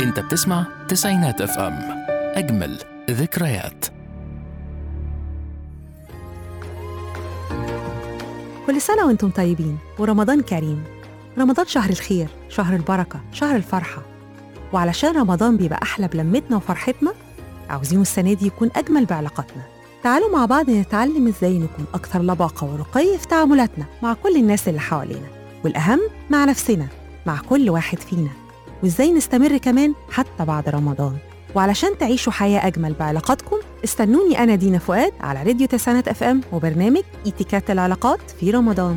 انت بتسمع تسعينات اف ام، اجمل ذكريات. كل سنة وانتم طيبين ورمضان كريم. رمضان شهر الخير، شهر البركة، شهر الفرحة. وعلشان رمضان بيبقى أحلى بلمتنا وفرحتنا، عاوزين السنة دي يكون أجمل بعلاقاتنا. تعالوا مع بعض نتعلم إزاي نكون أكثر لباقة ورقي في تعاملاتنا مع كل الناس اللي حوالينا، والأهم مع نفسنا، مع كل واحد فينا، وإزاي نستمر كمان حتى بعد رمضان. وعلشان تعيشوا حياة أجمل بعلاقاتكم، استنوني أنا دينا فؤاد على راديو تسعينات اف ام وبرنامج اتيكات العلاقات في رمضان.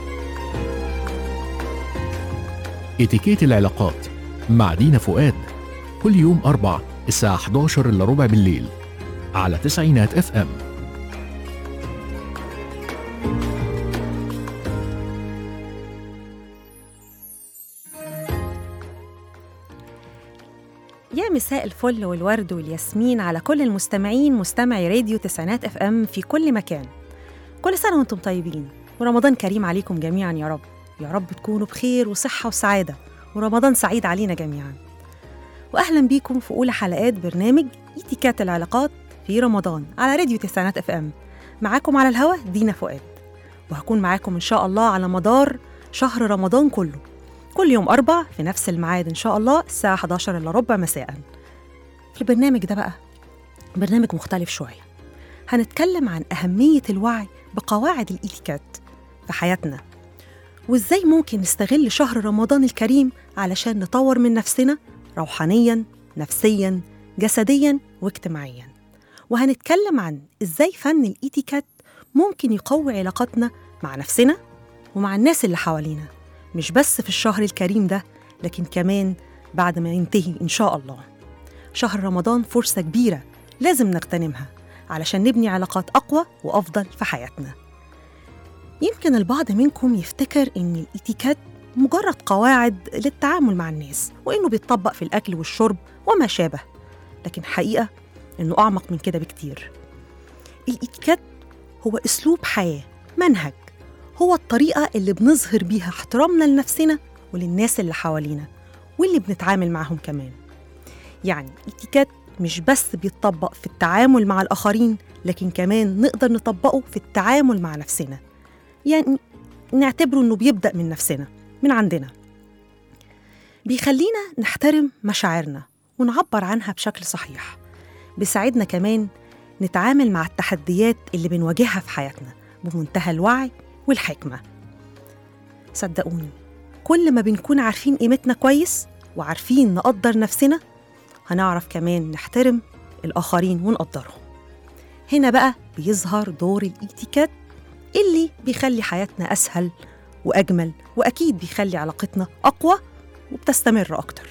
اتيكيت العلاقات مع دينا فؤاد، كل يوم 4 الساعة 11:15 بالليل على تسعينات اف ام. يا مساء الفل والورد والياسمين على كل المستمعين، مستمعي راديو تسعينات اف ام في كل مكان. كل سنة وانتم طيبين، ورمضان كريم عليكم جميعا يا رب. يا رب تكونوا بخير وصحة وسعادة، ورمضان سعيد علينا جميعا. وأهلا بيكم في أولى حلقات برنامج اتيكات العلاقات في رمضان على راديو تسعينات اف ام. معاكم على الهوا دينا فؤاد، وهكون معاكم إن شاء الله على مدار شهر رمضان كله، كل يوم 4 في نفس الميعاد إن شاء الله الساعة 11:15 مساء. في البرنامج ده بقى برنامج مختلف شوية، هنتكلم عن أهمية الوعي بقواعد الإتيكات في حياتنا، وإزاي ممكن نستغل شهر رمضان الكريم علشان نطور من نفسنا روحانياً، نفسياً، جسدياً واجتماعياً. وهنتكلم عن إزاي فن الإتيكات ممكن يقوي علاقتنا مع نفسنا ومع الناس اللي حوالينا، مش بس في الشهر الكريم ده، لكن كمان بعد ما ينتهي إن شاء الله. شهر رمضان فرصة كبيرة لازم نغتنمها علشان نبني علاقات أقوى وأفضل في حياتنا. يمكن البعض منكم يفتكر إن الإتيكات مجرد قواعد للتعامل مع الناس، وإنه بيتطبق في الأكل والشرب وما شابه، لكن حقيقة إنه أعمق من كده بكتير. الإتيكات هو أسلوب حياة، منهج، هو الطريقة اللي بنظهر بيها احترامنا لنفسنا وللناس اللي حوالينا واللي بنتعامل معهم كمان. يعني الإتيكات مش بس بيتطبق في التعامل مع الآخرين، لكن كمان نقدر نطبقه في التعامل مع نفسنا. يعني نعتبره إنه بيبدأ من نفسنا، من عندنا. بيخلينا نحترم مشاعرنا ونعبر عنها بشكل صحيح. بيساعدنا كمان نتعامل مع التحديات اللي بنواجهها في حياتنا بمنتهى الوعي والحكمة. صدقوني، كل ما بنكون عارفين قيمتنا كويس وعارفين نقدر نفسنا، هنعرف كمان نحترم الآخرين ونقدرهم. هنا بقى بيظهر دور الإتيكات اللي بيخلي حياتنا أسهل وأجمل، وأكيد بيخلي علاقتنا أقوى وبتستمر أكتر.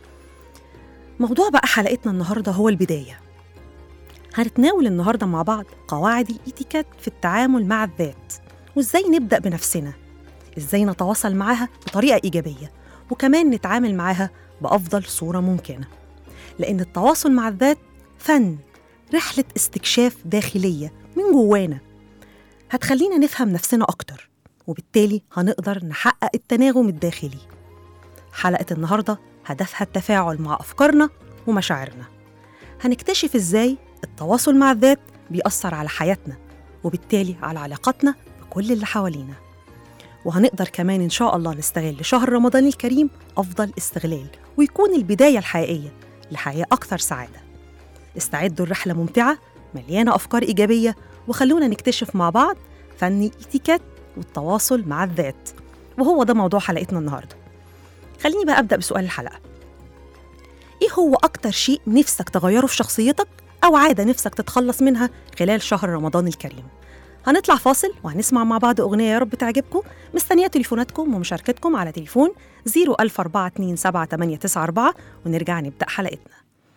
موضوع بقى حلقتنا النهاردة هو البداية. هنتناول النهاردة مع بعض قواعد الإتيكات في التعامل مع الذات، وإزاي نبدأ بنفسنا، إزاي نتواصل معاها بطريقة إيجابية، وكمان نتعامل معاها بأفضل صورة ممكنة. لأن التواصل مع الذات فن، رحلة استكشاف داخلية من جوانا، هتخلينا نفهم نفسنا أكتر، وبالتالي هنقدر نحقق التناغم الداخلي. حلقة النهاردة هدفها التفاعل مع أفكارنا ومشاعرنا. هنكتشف إزاي التواصل مع الذات بيأثر على حياتنا، وبالتالي على علاقاتنا بكل اللي حوالينا. وهنقدر كمان إن شاء الله نستغل شهر رمضان الكريم أفضل استغلال، ويكون البداية الحقيقية لحياة أكثر سعادة. استعدوا الرحلة ممتعة مليانة أفكار إيجابية، وخلونا نكتشف مع بعض فن الإتيكات والتواصل مع الذات، وهو ده موضوع حلقتنا النهاردة. خليني بقى أبدأ بسؤال الحلقة. إيه هو أكتر شيء نفسك تغيره في شخصيتك، أو عادة نفسك تتخلص منها خلال شهر رمضان الكريم؟ هنطلع فاصل وهنسمع مع بعض أغنية يا رب تعجبكم. مستنية تليفوناتكم ومشاركتكم على تليفون 014278894، ونرجع نبدأ حلقتنا.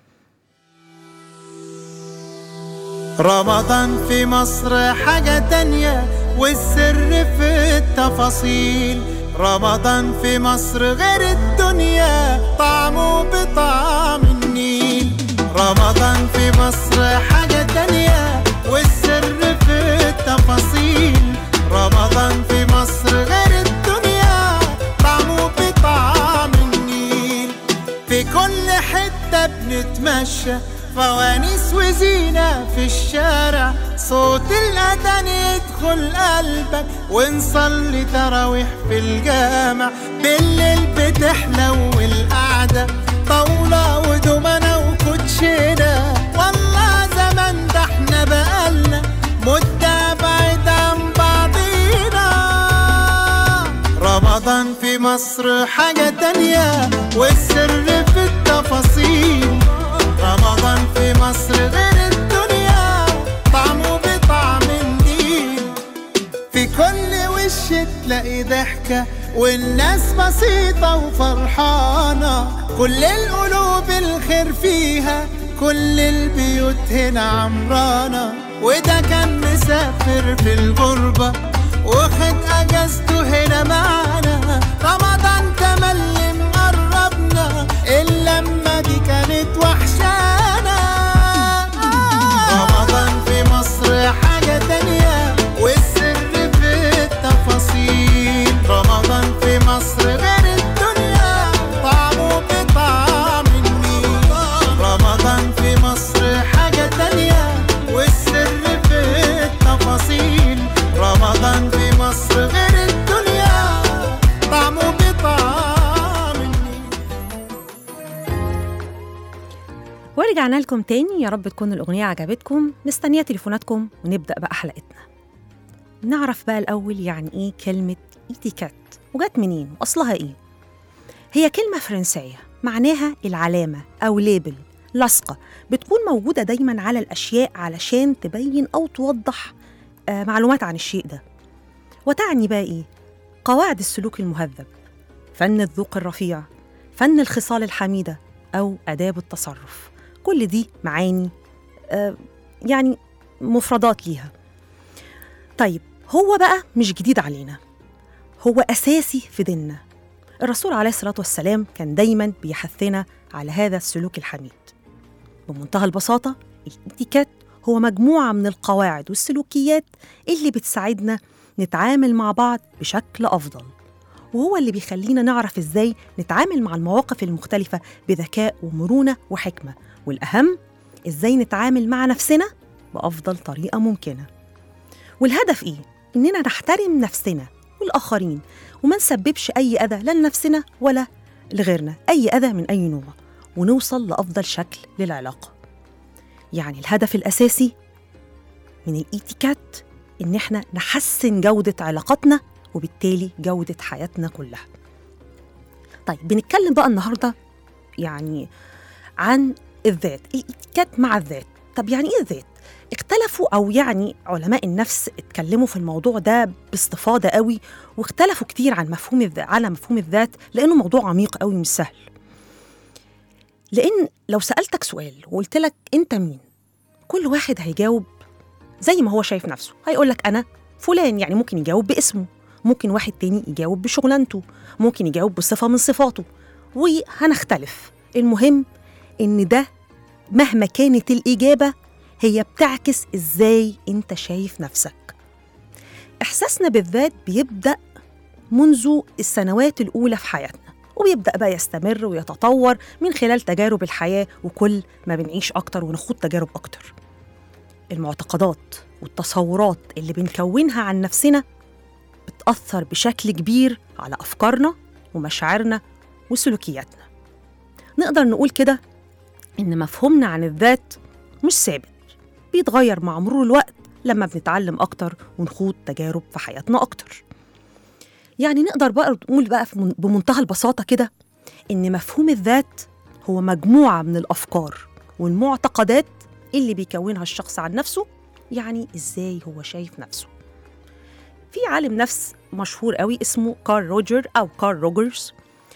رمضان في مصر حاجة تانية، والسر في التفاصيل. رمضان في مصر غير الدنيا، طعمه بطعم النيل. رمضان في مصر حاجة تانية، والسر في التفاصيل. رمضان في مصر غير الدنيا، طعمه بطعم النيل. في كل حتة نتمشى، فوانيس وزينة في الشارع، صوت الأذان يدخل قلبك، ونصلي تراويح في الجامع. بالليل بتحلو القعدة، طاولة ودومنة وكوتشينة، والله زمان ده احنا بقالنا مدة بعيد عن بعضينا. رمضان في مصر حاجة تانية، والسر في التفاصيل. رمضان في مصر غير الدنيا، طعمه بطعم النيل. في كل وش تلاقي ضحكة، والناس بسيطة وفرحانة، كل القلوب الخير فيها، كل البيوت هنا عمرانة. وده كان مسافر في الغربة، واخد اجازته هنا معانا. رمضان تملي مقربنا، اللمة دي كانت وحشانا. رمضان في مصر حاجة تانية، والسر في التفاصيل. رمضان في مصر غير الدنيا، طعمه بطعم النيل. رمضان في مصر حاجة تانية، والسر في التفاصيل. رمضان في مصر غير الدنيا، طعمه بطعم النيل. ورجعنا لكم تاني، يا رب تكون الأغنية عجبتكم. مستنية تليفوناتكم ونبدأ بقى حلقتنا. نعرف بقى الأول يعني إيه كلمة إيتيكيت، وجات منين وأصلها إيه؟ هي كلمة فرنسية معناها العلامة أو ليبل، لصقة بتكون موجودة دايماً على الأشياء علشان تبين أو توضح معلومات عن الشيء ده. وتعني بقى إيه؟ قواعد السلوك المهذب، فن الذوق الرفيع، فن الخصال الحميدة، أو آداب التصرف. كل دي معاني يعني مفردات ليها. طيب هو بقى مش جديد علينا، هو أساسي في ديننا. الرسول عليه الصلاة والسلام كان دايماً بيحثنا على هذا السلوك الحميد. بمنتهى البساطة، الإتيكيت هو مجموعة من القواعد والسلوكيات اللي بتساعدنا نتعامل مع بعض بشكل أفضل، وهو اللي بيخلينا نعرف إزاي نتعامل مع المواقف المختلفة بذكاء ومرونة وحكمة، والأهم إزاي نتعامل مع نفسنا بأفضل طريقة ممكنة. والهدف إيه؟ إننا نحترم نفسنا والآخرين، وما نسببش أي أذى لا لنفسنا ولا لغيرنا، أي أذى من أي نوع، ونوصل لأفضل شكل للعلاقة. يعني الهدف الأساسي من الإتيكيت إن إحنا نحسن جودة علاقاتنا، وبالتالي جودة حياتنا كلها. طيب بنتكلم بقى النهاردة يعني عن الذات، الإتيكيت مع الذات. طب يعني إيه الذات؟ اختلفوا، أو يعني علماء النفس اتكلموا في الموضوع ده باستفاضة قوي، واختلفوا كتير عن مفهوم الذات، لأنه موضوع عميق قوي مش سهل. لأن لو سألتك سؤال وقلت لك أنت مين، كل واحد هيجاوب زي ما هو شايف نفسه. هيقولك أنا فلان، يعني ممكن يجاوب باسمه، ممكن واحد تاني يجاوب بشغلانته، ممكن يجاوب بصفة من صفاته، وهنختلف. المهم إن ده مهما كانت الإجابة هي بتعكس إزاي أنت شايف نفسك. إحساسنا بالذات بيبدأ منذ السنوات الأولى في حياتنا، وبيبدأ بقى يستمر ويتطور من خلال تجارب الحياة، وكل ما بنعيش أكتر ونخوض تجارب أكتر. المعتقدات والتصورات اللي بنكونها عن نفسنا بتأثر بشكل كبير على أفكارنا ومشاعرنا وسلوكياتنا. نقدر نقول كده إن مفهومنا عن الذات مش ثابت، بيتغير مع مرور الوقت لما بنتعلم أكتر ونخوض تجارب في حياتنا أكتر. يعني نقدر بقى نقول بقى بمنتهى البساطة كده إن مفهوم الذات هو مجموعة من الأفكار والمعتقدات اللي بيكونها الشخص عن نفسه، يعني إزاي هو شايف نفسه. في عالم نفس مشهور قوي اسمه كارل روجرز،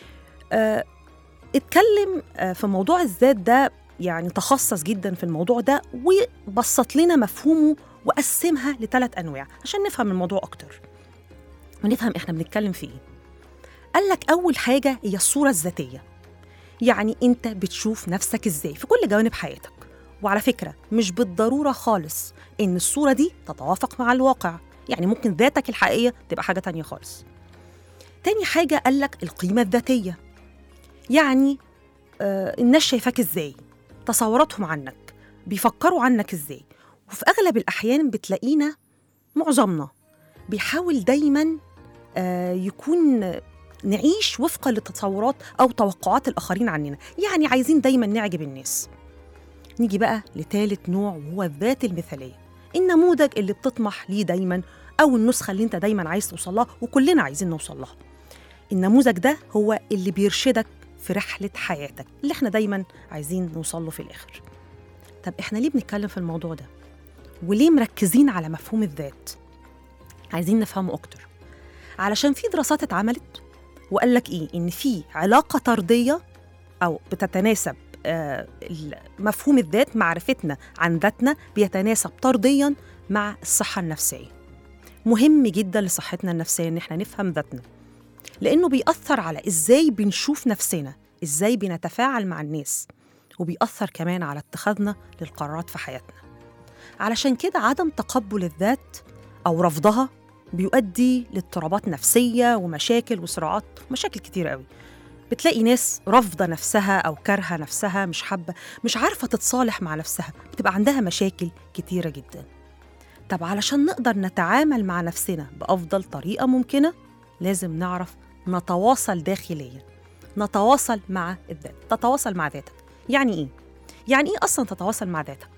اتكلم في موضوع الذات ده، يعني تخصص جدا في الموضوع ده، وبسط لنا مفهومه وقسمها ل3 أنواع عشان نفهم الموضوع أكتر ونفهم إحنا بنتكلم في إيه. قال لك أول حاجة هي الصورة الذاتية، يعني أنت بتشوف نفسك إزاي في كل جوانب حياتك. وعلى فكرة مش بالضرورة خالص إن الصورة دي تتوافق مع الواقع، يعني ممكن ذاتك الحقيقية تبقى حاجة تانية خالص. تاني حاجة قال لك القيمة الذاتية، يعني الناس شايفاك إزاي تصوراتهم عنك، بيفكروا عنك إزاي. وفي أغلب الأحيان بتلاقينا معظمنا بيحاول دايماً يكون نعيش وفقاً لتصورات أو توقعات الآخرين عننا، يعني عايزين دايماً نعجب الناس. نيجي بقى لثالث نوع وهو الذات المثالية، النموذج اللي بتطمح ليه دايماً أو النسخة اللي أنت دايماً عايز توصلها وكلنا عايزين نوصلها. النموذج ده هو اللي بيرشدك في رحلة حياتك اللي احنا دايماً عايزين نوصله في الآخر. طب احنا ليه بنتكلم في الموضوع ده؟ وليه مركزين على مفهوم الذات؟ عايزين نفهمه أكتر، علشان في دراسات اتعملت وقال لك إيه؟ إن في علاقة طردية أو بتتناسب مفهوم الذات، معرفتنا عن ذاتنا بيتناسب طردياً مع الصحة النفسية. مهم جداً لصحتنا النفسية إن احنا نفهم ذاتنا، لأنه بيأثر على إزاي بنشوف نفسنا، إزاي بنتفاعل مع الناس، وبيأثر كمان على اتخاذنا للقرارات في حياتنا. علشان كده عدم تقبل الذات أو رفضها بيؤدي لاضطرابات نفسية ومشاكل وصراعات، مشاكل كتير قوي. بتلاقي ناس رافضة نفسها أو كارهة نفسها، مش حابة، مش عارفة تتصالح مع نفسها، بتبقى عندها مشاكل كتيرة جدا. طب علشان نقدر نتعامل مع نفسنا بأفضل طريقة ممكنة لازم نعرف نتواصل داخليا، نتواصل مع الذات. تتواصل مع ذاتك يعني إيه؟ يعني إيه أصلا تتواصل مع ذاتك؟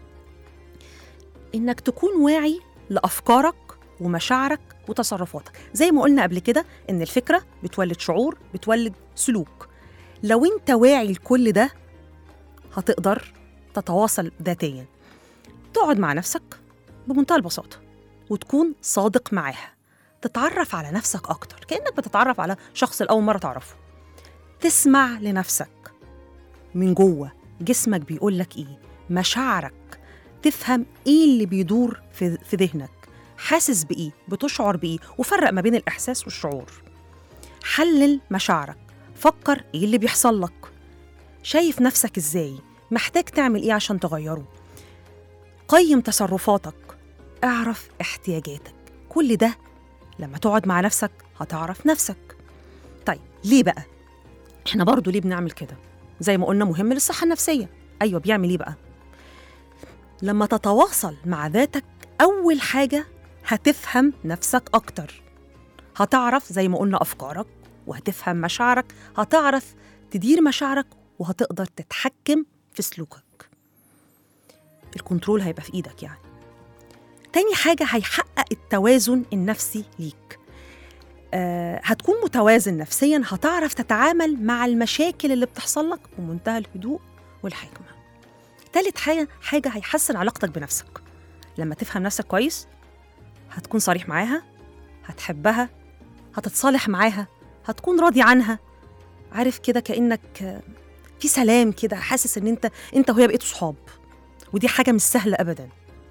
إنك تكون واعي لأفكارك ومشاعرك وتصرفاتك. زي ما قلنا قبل كده إن الفكرة بتولد شعور، بتولد سلوك. لو أنت واعي لكل ده هتقدر تتواصل ذاتيا. تقعد مع نفسك بمنتهى البساطة وتكون صادق معاها، تتعرف على نفسك أكتر كأنك بتتعرف على شخص الأول مرة تعرفه. تسمع لنفسك من جوه، جسمك بيقول لك إيه، مشاعرك، تفهم إيه اللي بيدور في ذهنك، حاسس بإيه، بتشعر بإيه، وفرق ما بين الإحساس والشعور. حلل مشاعرك، فكر إيه اللي بيحصل لك، شايف نفسك إزاي، محتاج تعمل إيه عشان تغيره. قيم تصرفاتك، اعرف احتياجاتك. كل ده لما تقعد مع نفسك هتعرف نفسك. طيب ليه بقى؟ إحنا برضو ليه بنعمل كده؟ زي ما قلنا مهم للصحة النفسية. أيوة، بيعمل إيه بقى؟ لما تتواصل مع ذاتك أول حاجة هتفهم نفسك أكتر، هتعرف زي ما قلنا أفكارك، وهتفهم مشاعرك، هتعرف تدير مشاعرك، وهتقدر تتحكم في سلوكك. الكنترول هيبقى في إيدك يعني. تاني حاجة هيحقق التوازن النفسي ليك. هتكون متوازن نفسياً، هتعرف تتعامل مع المشاكل اللي بتحصل لك بمنتهى الهدوء والحكمة. تالت حاجة هيحسن علاقتك بنفسك. لما تفهم نفسك كويس هتكون صريح معاها، هتحبها، هتتصالح معاها، هتكون راضي عنها. عارف كده كأنك في سلام كده، حاسس ان انت وهي بقيتوا صحاب، ودي حاجة مش سهلة أبداً.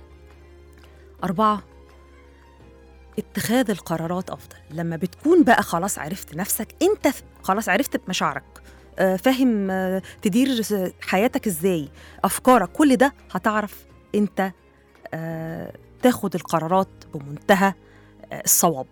4، اتخاذ القرارات أفضل. لما بتكون بقى خلاص عرفت نفسك، انت خلاص عرفت مشاعرك، فاهم تدير حياتك ازاي، أفكارك، كل ده هتعرف انت تاخد القرارات بمنتهى الصواب.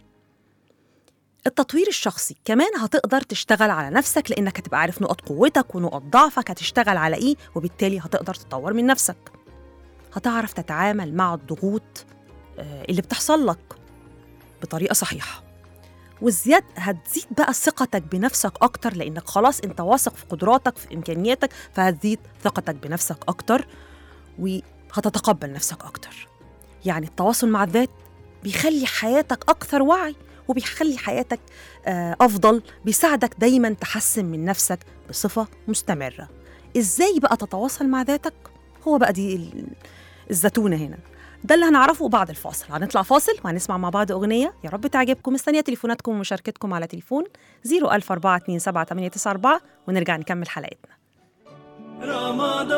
التطوير الشخصي كمان هتقدر تشتغل على نفسك، لأنك هتبقى عارف نقط قوتك ونقط ضعفك، هتشتغل على إيه، وبالتالي هتقدر تطور من نفسك. هتعرف تتعامل مع الضغوط اللي بتحصل لك بطريقة صحيحة. هتزيد بقى ثقتك بنفسك أكتر، لأنك خلاص أنت واثق في قدراتك، في إمكانياتك، فهتزيد ثقتك بنفسك أكتر وهتتقبل نفسك أكتر. يعني التواصل مع الذات بيخلي حياتك أكثر وعي، وبيخلي حياتك أفضل، بيساعدك دايماً تحسن من نفسك بصفة مستمرة. إزاي بقى تتواصل مع ذاتك؟ هو بقى دي الزتونة هنا، ده اللي هنعرفه بعد الفاصل. هنطلع فاصل وهنسمع مع بعض أغنية يا رب تعجبكم. مستنية تليفوناتكم ومشاركتكم على تليفون 004277894، ونرجع نكمل حلقتنا. رمضان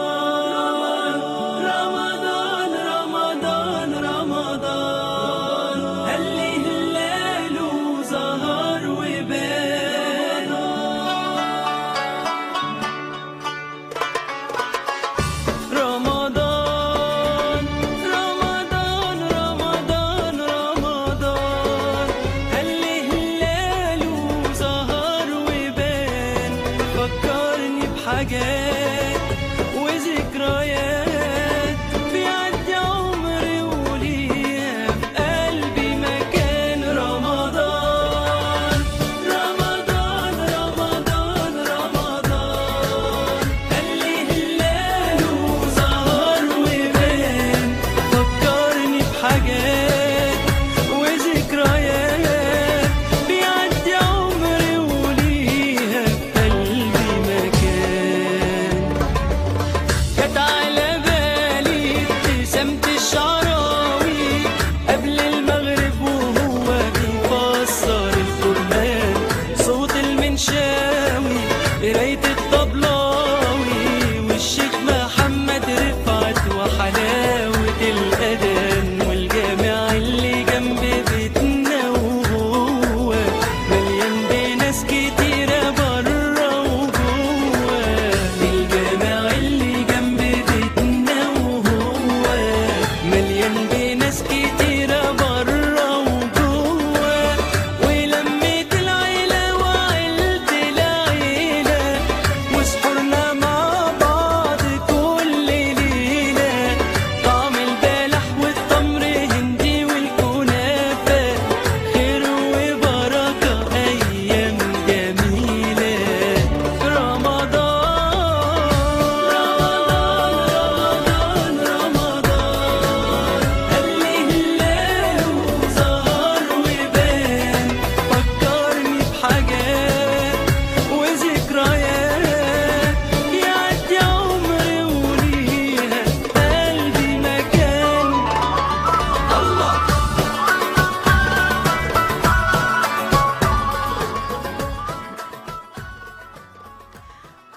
رمضان رمضان رمضان، هلي هلال وزهر وبان. رمضان رمضان رمضان رمضان، هلي هلال وزهر وبان. فكرني بحاجات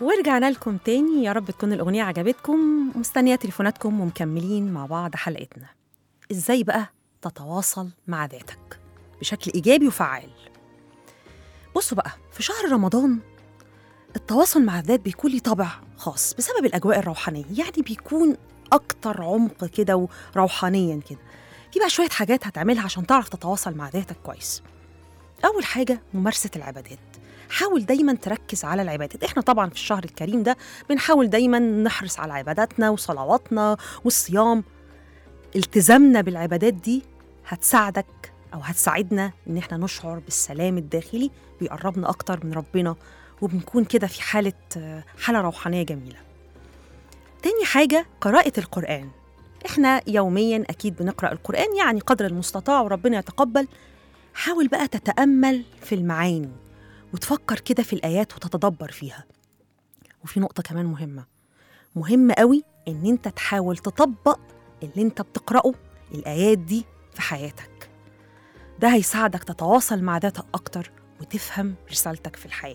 ورجعنا لكم تاني، يا رب تكون الأغنية عجبتكم. مستنية تليفوناتكم ومكملين مع بعض حلقتنا. إزاي بقى تتواصل مع ذاتك بشكل إيجابي وفعال؟ بصوا بقى، في شهر رمضان التواصل مع الذات بيكون ليه طابع خاص بسبب الأجواء الروحانية، يعني بيكون أكتر عمق كده وروحانيا كده. في بقى شوية حاجات هتعملها عشان تعرف تتواصل مع ذاتك كويس. أول حاجة ممارسة العبادات. حاول دايما تركز على العبادات. احنا طبعا في الشهر الكريم ده بنحاول دايما نحرص على عباداتنا وصلواتنا والصيام. التزامنا بالعبادات دي هتساعدك أو هتساعدنا إن احنا نشعر بالسلام الداخلي، بيقربنا أكتر من ربنا، وبنكون كده في حالة روحانية جميلة. تاني حاجة قراءة القرآن. احنا يوميا أكيد بنقرأ القرآن، يعني قدر المستطاع وربنا يتقبل. حاول بقى تتأمل في المعاني وتفكر كده في الآيات وتتدبر فيها. وفي نقطة كمان مهمة قوي، إن أنت تحاول تطبق اللي أنت بتقرأه الآيات دي في حياتك. ده هيساعدك تتواصل مع ذاتك أكتر وتفهم رسالتك في الحياة.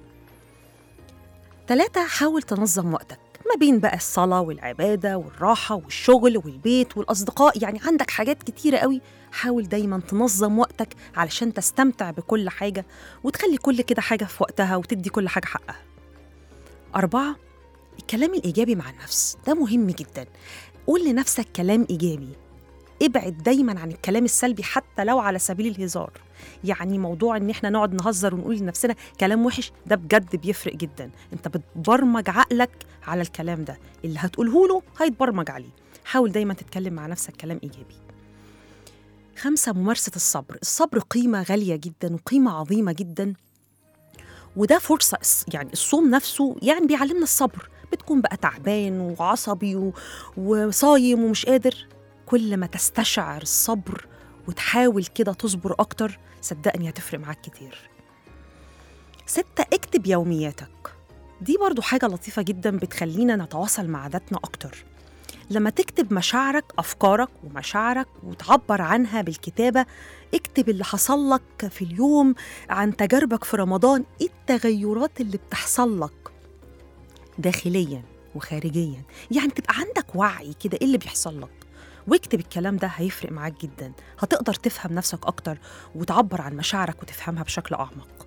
3، حاول تنظم وقتك ما بين بقى الصلاة والعبادة والراحة والشغل والبيت والأصدقاء، يعني عندك حاجات كتيرة قوي. حاول دايما تنظم وقتك علشان تستمتع بكل حاجة وتخلي كل كده حاجة في وقتها وتدي كل حاجة حقها. 4، الكلام الإيجابي مع النفس، ده مهم جدا. قول لنفسك كلام إيجابي، ابعد دايما عن الكلام السلبي حتى لو على سبيل الهزار. يعني موضوع ان احنا نقعد نهزر ونقول لنفسنا كلام وحش، ده بجد بيفرق جدا. انت بتبرمج عقلك على الكلام ده، اللي هتقوله له هيتبرمج عليه. حاول دايما تتكلم مع نفسك كلام إيجابي. 5، ممارسة الصبر. الصبر قيمة غالية جدا وقيمة عظيمة جدا، وده فرصة. يعني الصوم نفسه يعني بيعلمنا الصبر. بتكون بقى تعبان وعصبي وصايم ومش قادر، كل ما تستشعر الصبر وتحاول كده تصبر أكتر، صدقني هتفرق معاك كتير. 6، اكتب يومياتك. دي برضو حاجة لطيفة جدا بتخلينا نتواصل مع ذاتنا أكتر. لما تكتب مشاعرك، أفكارك ومشاعرك وتعبر عنها بالكتابة، اكتب اللي حصل لك في اليوم، عن تجاربك في رمضان، ايه التغيرات اللي بتحصل لك داخليا وخارجيا، يعني تبقى عندك وعي كده ايه اللي بيحصل لك. واكتب الكلام ده، هيفرق معاك جدا. هتقدر تفهم نفسك أكتر وتعبر عن مشاعرك وتفهمها بشكل أعمق.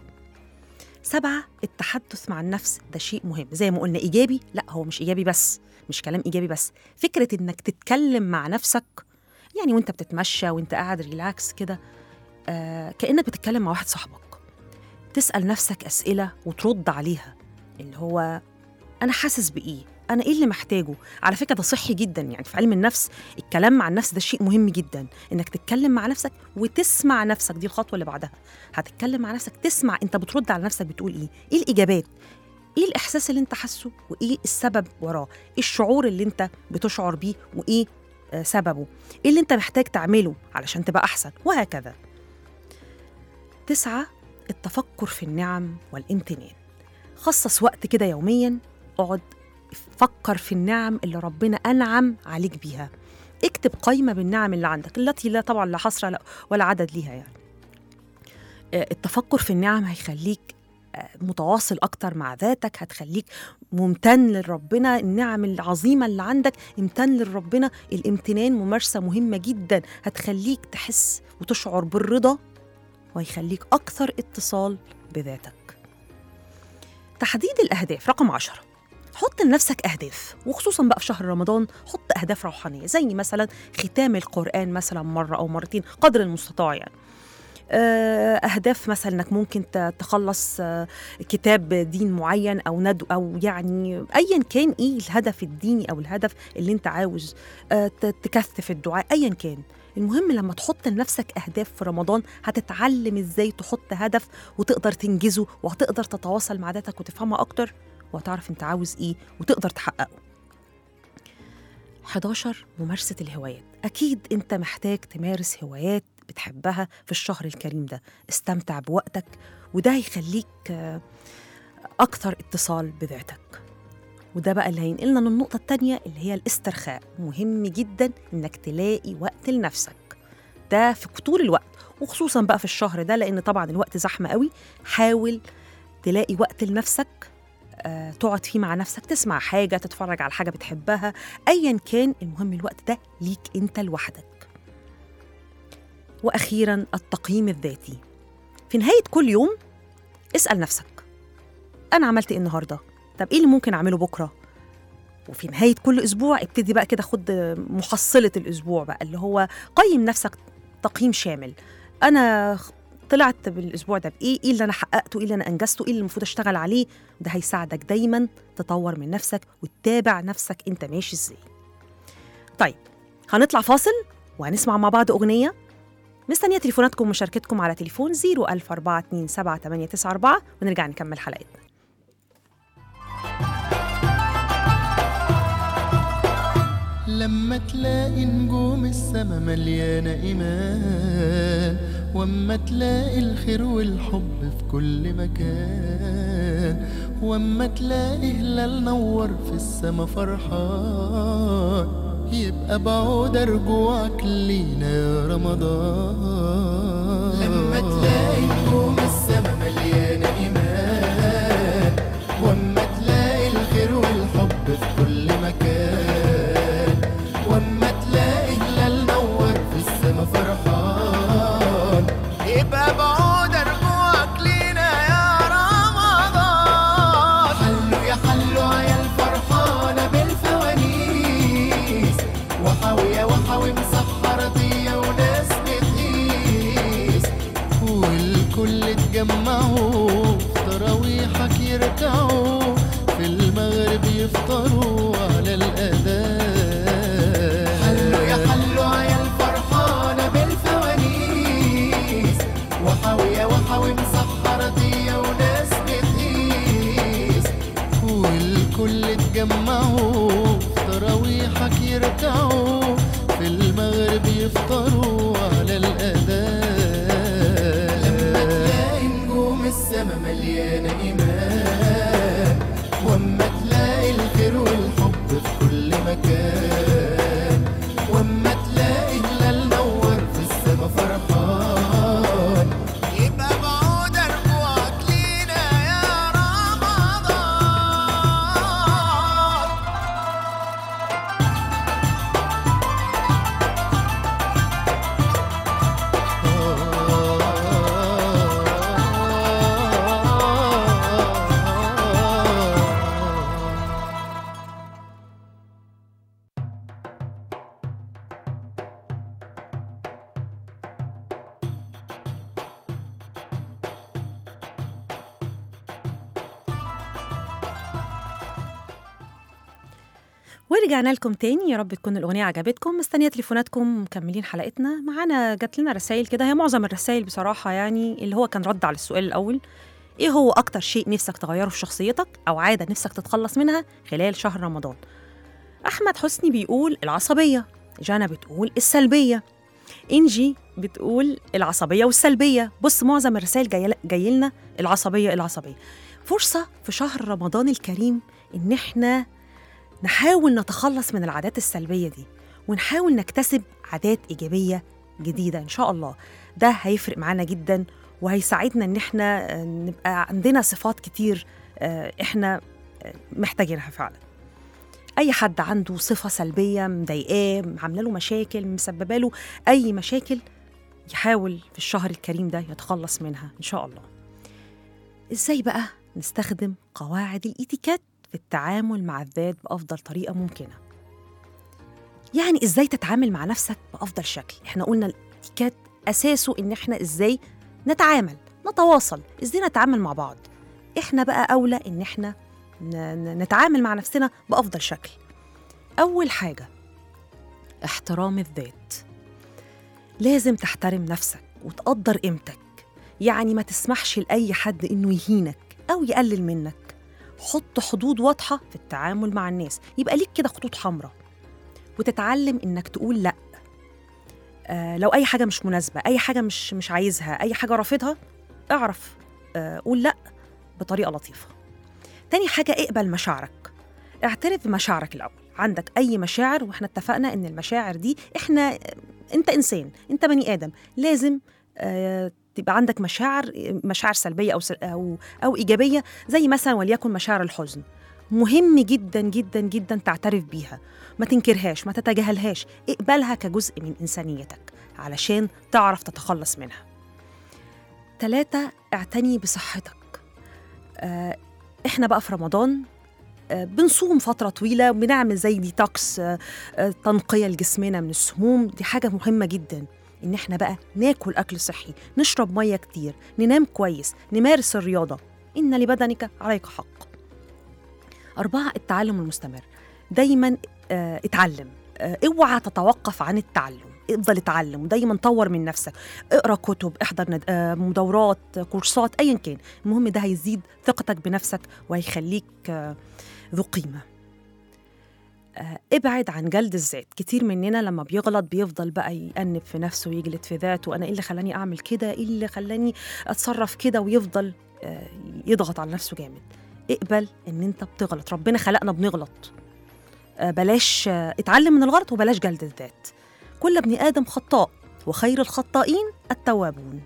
7، التحدث مع النفس. ده شيء مهم زي ما قلنا، إيجابي. لا، هو مش إيجابي بس، مش كلام إيجابي بس. فكرة إنك تتكلم مع نفسك، يعني وإنت بتتمشى وإنت قاعد ريلاكس كده، كأنك بتتكلم مع واحد صاحبك. تسأل نفسك أسئلة وترد عليها، اللي هو أنا حاسس بإيه؟ أنا إيه اللي محتاجه؟ على فكرة ده صحي جدا. يعني في علم النفس الكلام مع النفس ده شيء مهم جدا، إنك تتكلم مع نفسك وتسمع نفسك. دي الخطوة اللي بعدها، هتتكلم مع نفسك، تسمع أنت بترد على نفسك بتقول إيه؟ إيه الإجابات؟ إيه الإحساس اللي أنت حاسه؟ وإيه السبب وراه؟ إيه الشعور اللي أنت بتشعر بيه؟ وإيه سببه؟ إيه اللي أنت محتاج تعمله علشان تبقى أحسن؟ وهكذا. 9، التفكر في النعم والامتنان. خصص وقت كده يوميا، اقعد فكر في النعم اللي ربنا أنعم عليك بيها. اكتب قائمة بالنعم اللي عندك، التي لا طبعا لا حصر ولا عدد ليها. يعني التفكر في النعم هيخليك متواصل أكتر مع ذاتك، هتخليك ممتن لربنا. النعم العظيمة اللي عندك امتن لربنا. الامتنان ممارسة مهمة جدا، هتخليك تحس وتشعر بالرضا، وهيخليك أكثر اتصال بذاتك. تحديد الأهداف. رقم 10، حط لنفسك أهداف، وخصوصا بقى في شهر رمضان حط أهداف روحانية، زي مثلا ختام القرآن مثلا مرة أو مرتين قدر المستطاع. يعني أهداف مثلا أنك ممكن تخلص كتاب دين معين أو ندو، أو يعني أيا كان إيه الهدف الديني أو الهدف اللي أنت عاوز تكثف الدعاء، أيا كان. المهم لما تحط لنفسك أهداف في رمضان، هتتعلم إزاي تحط هدف وتقدر تنجزه، وهتقدر تتواصل مع ذاتك وتفهمها أكتر، وهتعرف أنت عاوز إيه وتقدر تحققه. 11، ممارسة الهوايات. أكيد أنت محتاج تمارس هوايات بتحبها في الشهر الكريم ده. استمتع بوقتك، وده هيخليك أكثر اتصال بذاتك. وده بقى اللي هينقلنا للنقطة التانية اللي هي الاسترخاء. مهم جدا إنك تلاقي وقت لنفسك، ده في طول الوقت، وخصوصا بقى في الشهر ده لأن طبعا الوقت زحمة قوي. حاول تلاقي وقت لنفسك تقعد فيه مع نفسك، تسمع حاجة، تتفرج على حاجة بتحبها، أيا كان، المهم الوقت ده ليك أنت لوحدك. وأخيراً التقييم الذاتي. في نهاية كل يوم اسأل نفسك أنا عملت إيه النهاردة؟ طب إيه اللي ممكن أعمله بكرة؟ وفي نهاية كل أسبوع ابتدي بقى كده خد محصلة الأسبوع بقى، اللي هو قيم نفسك تقييم شامل. أنا طلعت بالأسبوع ده بإيه؟ إيه اللي أنا حققته؟ إيه اللي أنا أنجزته؟ إيه اللي المفروض أشتغل عليه؟ ده هيساعدك دايماً تطور من نفسك وتتابع نفسك أنت ماشي إزاي. طيب هنطلع فاصل وهنسمع مع بعض أغنية. مستنية تليفوناتكم ومشاركتكم على تليفون 014278994 ونرجع نكمل حلقتنا. لما تلاقي نجوم السما مليانة إيمان، واما تلاقي الخير والحب في كل مكان، واما تلاقي هلال نور في السما فرحان، يبقى بعود رجوعك لينا يا رمضان. لما تلاقي نجوم السما مليانة إيمان، واما تلاقي الخير والحب في كل مكان، واما تلاقي هلال نور في السما فرحان، يبقى بعود رجوعك لينا يا رمضان. حلوا يا حلوا يا الفرحانة بالفوانيس، وحاوية وحاوي مسحرة ضية وناس بتقيس، والكل اتجمعوا في تراويحك يركعوا، في المغرب يفطروا على الأذان. حلوا يا حلوا يا الفرحانة بالفوانيس، وحاوية وحاوي مسحرة ضية وناس بتقيس، والكل اتجمعوا في تراويحك يركعوا، في المغرب يفطروا على الأذان. لما تلاقي نجوم السما مليانة إيمان، واما تلاقي الخير والحب في كل مكان، واما تلاقي هلال نور في السما فرحان، يبقى بعود رجوعك لينا يا رمضان. ورجعنا لكم تاني، يا رب تكون الأغنية عجبتكم. مستنية تليفوناتكم، مكملين حلقتنا. معانا جات لنا رسائل كده، هي معظم الرسائل بصراحة يعني اللي هو كان رد على السؤال الأول، إيه هو أكتر شيء نفسك تغيره في شخصيتك أو عادة نفسك تتخلص منها خلال شهر رمضان؟ أحمد حسني بيقول العصبية، جانا بتقول السلبية، إنجي بتقول العصبية والسلبية. بص معظم الرسائل جاي لنا العصبية. فرصة في شهر رمضان الكريم إن إحنا نحاول نتخلص من العادات السلبية دي، ونحاول نكتسب عادات إيجابية جديدة إن شاء الله. ده هيفرق معانا جدا، وهيساعدنا إن إحنا نبقى عندنا صفات كتير إحنا محتاجينها فعلا. أي حد عنده صفة سلبية مضايقاه، عاملة له مشاكل، مسببة له أي مشاكل، يحاول في الشهر الكريم ده يتخلص منها إن شاء الله. إزاي بقى نستخدم قواعد الإتيكيت في التعامل مع الذات بأفضل طريقة ممكنة؟ يعني إزاي تتعامل مع نفسك بأفضل شكل؟ إحنا قلنا الإتيكيت أساسه إن إحنا إزاي نتعامل، نتواصل، إزاي نتعامل مع بعض. إحنا بقى أولى إن إحنا نتعامل مع نفسنا بأفضل شكل. أول حاجة احترام الذات. لازم تحترم نفسك وتقدر قيمتك، يعني ما تسمحش لأي حد إنه يهينك أو يقلل منك. حط حدود واضحة في التعامل مع الناس، يبقى ليك كده خطوط حمراء، وتتعلم إنك تقول لأ. لو أي حاجة مش مناسبة، أي حاجة مش عايزها، أي حاجة رافضها، اعرف قول لأ بطريقة لطيفة. تاني حاجة اقبل مشاعرك، اعترف بمشاعرك الأول. عندك أي مشاعر، وإحنا اتفقنا إن المشاعر دي أنت إنسان، أنت بني آدم، لازم تبقى عندك مشاعر سلبية أو إيجابية، زي مثلا وليكن مشاعر الحزن. مهم جدا جدا جدا تعترف بيها، ما تنكرهاش، ما تتجاهلهاش، اقبلها كجزء من إنسانيتك علشان تعرف تتخلص منها. 3، اعتني بصحتك. احنا بقى في رمضان بنصوم فترة طويلة، بنعمل زي ديتوكس، تنقية لجسمنا من السموم. دي حاجة مهمة جدا إن احنا بقى ناكل أكل صحي، نشرب مية كتير، ننام كويس، نمارس الرياضة، إن لبدنك عليك حق. 4، التعلم المستمر. دايما اتعلم، اوعى تتوقف عن التعلم، افضل اتعلم ودايما طور من نفسك، اقرا كتب، احضر دورات، كورسات، ايا كان. المهم ده هيزيد ثقتك بنفسك وهيخليك ذو قيمة. ابعد عن جلد الذات. كتير مننا لما بيغلط بيفضل بقى يأنب في نفسه ويجلد في ذاته، أنا إيه اللي خلاني أعمل كده، إيه اللي خلاني أتصرف كده، ويفضل يضغط على نفسه جامد. اقبل إن أنت بتغلط، ربنا خلقنا بنغلط. بلاش اتعلم من الغلط وبلاش جلد الذات. كل ابن آدم خطاء وخير الخطائين التوابون.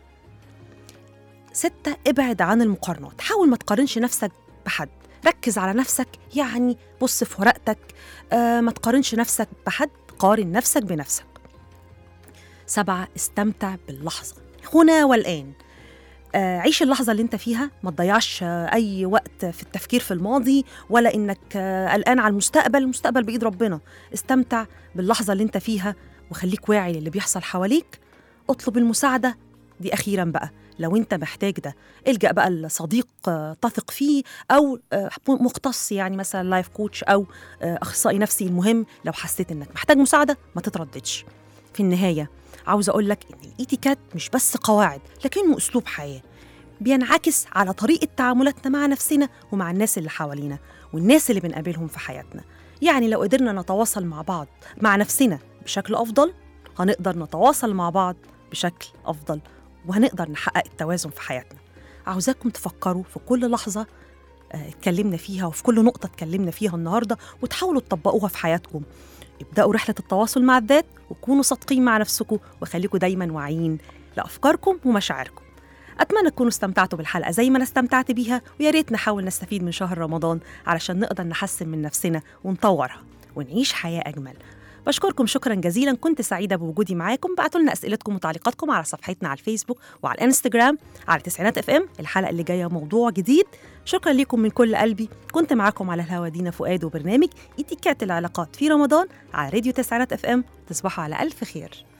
6، ابعد عن المقارنات. حاول ما تقارنش نفسك بحد، ركز على نفسك، يعني بص في ورقتك، ما تقارنش نفسك بحد، قارن نفسك بنفسك. 7، استمتع باللحظة هنا والآن. عيش اللحظة اللي انت فيها، ما تضيعش أي وقت في التفكير في الماضي ولا إنك قلقان على المستقبل. المستقبل بإيد ربنا. استمتع باللحظة اللي انت فيها وخليك واعي للي بيحصل حواليك. اطلب المساعدة، دي أخيراً بقى، لو انت محتاج ده الجأ بقى لصديق تثق فيه، أو مختص، يعني مثلا لايف كوتش أو أخصائي نفسي. المهم لو حسيت إنك محتاج مساعدة ما تترددش. في النهاية عاوز أقولك إن الإتيكيت مش بس قواعد، لكنه أسلوب حياة بينعكس على طريقة تعاملاتنا مع نفسنا ومع الناس اللي حوالينا والناس اللي بنقابلهم في حياتنا. يعني لو قدرنا نتواصل مع بعض مع نفسنا بشكل أفضل، هنقدر نتواصل مع بعض بشكل أفضل، وهنقدر نحقق التوازن في حياتنا. عاوزاكم تفكروا في كل لحظة اتكلمنا فيها وفي كل نقطة اتكلمنا فيها النهاردة، وتحاولوا تطبقوها في حياتكم. ابدأوا رحلة التواصل مع الذات، وكونوا صادقين مع نفسكم، وخليكم دايما واعيين لأفكاركم ومشاعركم. أتمنى تكونوا استمتعتوا بالحلقة زي ما أنا استمتعت بيها، ويا ريت نحاول نستفيد من شهر رمضان علشان نقدر نحسن من نفسنا ونطورها ونعيش حياة أجمل. بشكركم شكرا جزيلا، كنت سعيدة بوجودي معاكم. بعتوا لنا أسئلتكم وتعليقاتكم على صفحتنا على الفيسبوك وعلى الانستجرام على تسعينات FM. الحلقة اللي جاية موضوع جديد. شكرا لكم من كل قلبي. كنت معاكم على الهوا دينا فؤاد، وبرنامج إتيكيت العلاقات في رمضان على راديو تسعينات FM. تصبحوا على ألف خير.